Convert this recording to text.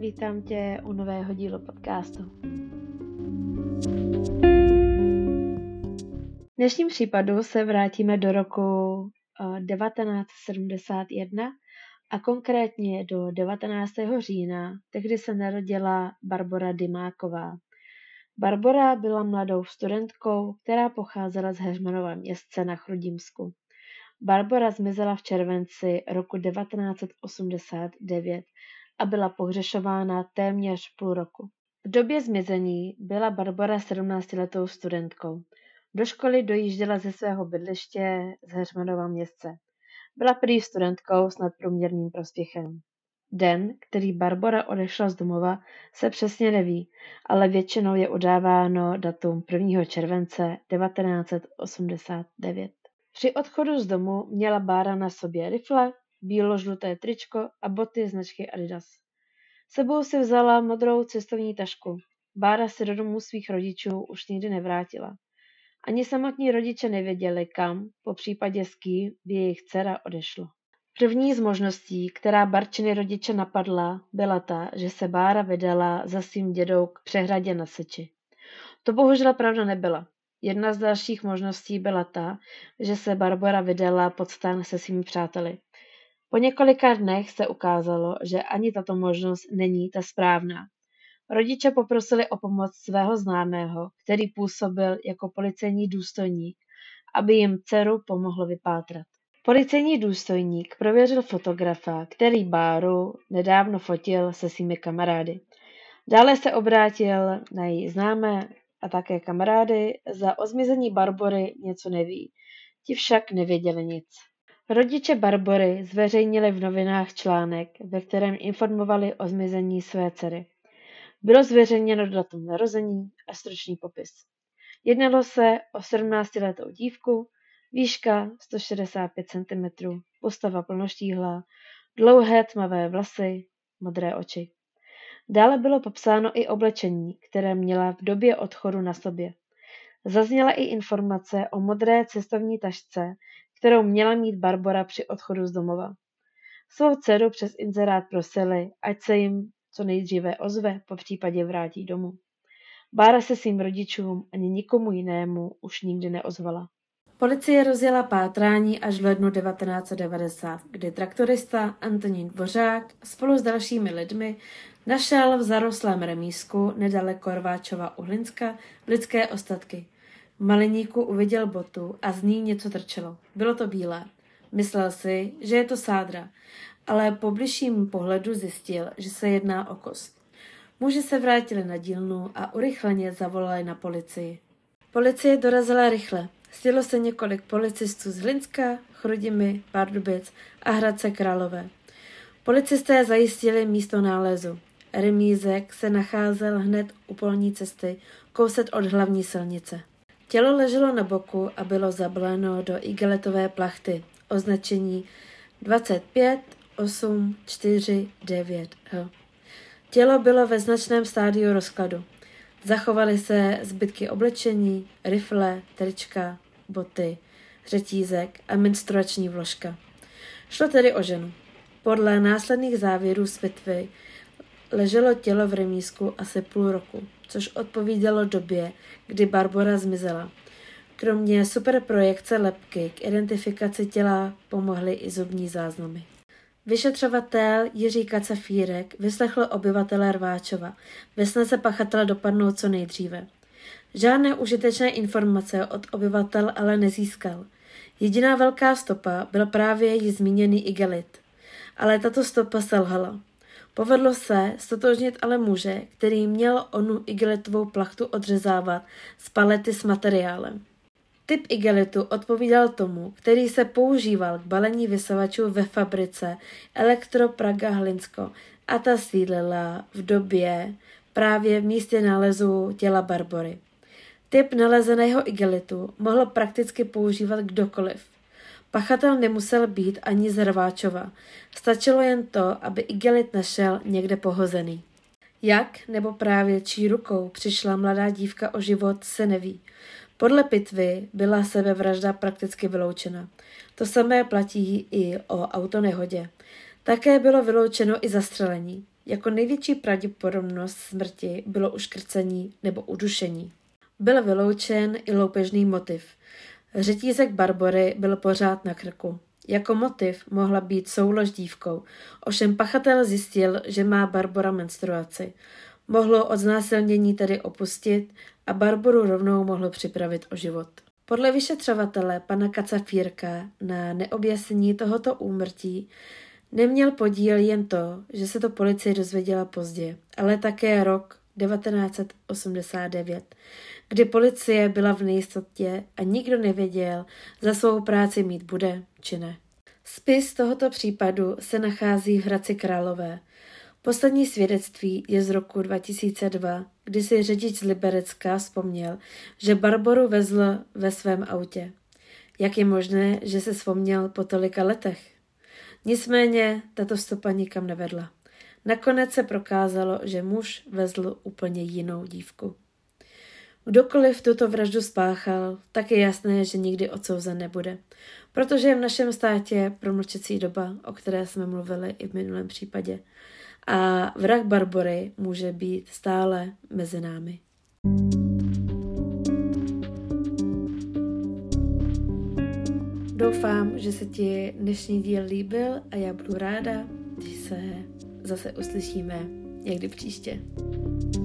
vítám tě u nového dílu podcastu. V dnešním případu se vrátíme do roku 1971 a konkrétně do 19. října, tehdy se narodila Barbora Dymáková. Barbora byla mladou studentkou, která pocházela z Heřmanova Městce na Chrudimsku. Barbora zmizela v červenci roku 1989 a byla pohřešována téměř půl roku. V době zmizení byla Barbora 17letou studentkou. Do školy dojížděla ze svého bydliště z Heřmanova Městce. Byla prý studentkou s nadprůměrným prospěchem. Den, který Barbora odešla z domova, se přesně neví, ale většinou je udáváno datum 1. července 1989. Při odchodu z domu měla Bára na sobě rifle, bílo-žluté tričko a boty značky Adidas. Sebou si vzala modrou cestovní tašku. Bára se do domu svých rodičů už nikdy nevrátila. Ani samotní rodiče nevěděli, kam, po případě s kým by jejich dcera odešla. První z možností, která Barčiny rodiče napadla, byla ta, že se Bára vydala za svým dědou k přehradě na Seči. To bohužel pravda nebyla. Jedna z dalších možností byla ta, že se Barbora vydala pod stan se svými přáteli. Po několika dnech se ukázalo, že ani tato možnost není ta správná. Rodiče poprosili o pomoc svého známého, který působil jako policejní důstojník, aby jim dceru pomohl vypátrat. Policejní důstojník prověřil fotografa, který Báru nedávno fotil se svými kamarády. Dále se obrátil na její známé a také kamarády, za o zmizení Barbory něco neví. Ti však nevěděli nic. Rodiče Barbory zveřejnili v novinách článek, ve kterém informovali o zmizení své dcery. Bylo zveřejněno datum narození a stručný popis. Jednalo se o 17letou dívku, výška 165 cm, postava plnoštíhlá, dlouhé tmavé vlasy, modré oči. Dále bylo popsáno i oblečení, které měla v době odchodu na sobě. Zazněla i informace o modré cestovní tašce, kterou měla mít Barbora při odchodu z domova. Svou dceru přes inzerát prosili, ať se jim co nejdříve ozve, po případě vrátí domů. Bára se svým rodičům ani nikomu jinému už nikdy neozvala. Policie rozjela pátrání až v lednu 1990, kdy traktorista Antonín Dvořák spolu s dalšími lidmi našel v zarostlém remísku nedaleko Rváčova Uhlinska lidské ostatky. V maliníku uviděl botu a z ní něco trčelo. Bylo to bílé. Myslel si, že je to sádra, ale po bližším pohledu zjistil, že se jedná o kost. Muži se vrátili na dílnu a urychleně zavolali na policii. Policie dorazila rychle. Sjelo se několik policistů z Hlinska, Chrudimi, Pardubic a Hradce Králové. Policisté zajistili místo nálezu. Remízek se nacházel hned u polní cesty, kousek od hlavní silnice. Tělo leželo na boku a bylo zabaleno do igeletové plachty, označení 25 8 4 9 H. Tělo bylo ve značném stádiu rozkladu. Zachovaly se zbytky oblečení, rifle, trička, boty, řetízek a menstruační vložka. Šlo tedy o ženu. Podle následných závěrů z pitvy leželo tělo v remísku asi půl roku, což odpovídalo době, kdy Barbora zmizela. Kromě superprojekce lebky k identifikaci těla pomohly i zubní záznamy. Vyšetřovatel Jiří Kacafírek vyslechl obyvatele Rváčova ve snaze pachatele dopadnout co nejdříve. Žádné užitečné informace od obyvatel ale nezískal. Jediná velká stopa byl právě již zmíněný igelit. Ale tato stopa selhala. Povedlo se ztotožnit ale muže, který měl onu igelitovou plachtu odřezávat z palety s materiálem. Typ igelitu odpovídal tomu, který se používal k balení vysavačů ve fabrice Elektropraga Hlinsko a ta sídlila v době právě v místě nálezu těla Barbory. Typ nalezeného igelitu mohl prakticky používat kdokoliv. Pachatel nemusel být ani z Rváčova. Stačilo jen to, aby igelit našel někde pohozený. Jak nebo právě čí rukou přišla mladá dívka o život, se neví. Podle pitvy byla sebevražda prakticky vyloučena. To samé platí i o autonehodě. Také bylo vyloučeno i zastřelení. Jako největší pravděpodobnost smrti bylo uškrcení nebo udušení. Byl vyloučen i loupežný motiv. Řetízek Barbory byl pořád na krku. Jako motiv mohla být soulož dívkou, ovšem pachatel zjistil, že má Barbora menstruaci. Mohlo od znásilnění tedy opustit a Barboru rovnou mohlo připravit o život. Podle vyšetřovatele pana Kacafírka na neobjasnění tohoto úmrtí neměl podíl jen to, že se to policie dozvěděla pozdě, ale také rok 1989, kdy policie byla v nejistotě a nikdo nevěděl, za svou práci mít bude či ne. Spis tohoto případu se nachází v Hradci Králové. Poslední svědectví je z roku 2002, kdy si řidič z Liberecka vzpomněl, že Barboru vezl ve svém autě. Jak je možné, že se vzpomněl po tolika letech? Nicméně tato stopa nikam nevedla. Nakonec se prokázalo, že muž vezl úplně jinou dívku. Kdokoliv tuto vraždu spáchal, tak je jasné, že nikdy odsouzen nebude, protože je v našem státě promlčecí doba, o které jsme mluvili i v minulém případě. A vrah Barbory může být stále mezi námi. Doufám, že se ti dnešní díl líbil a já budu ráda, když se zase uslyšíme někdy příště.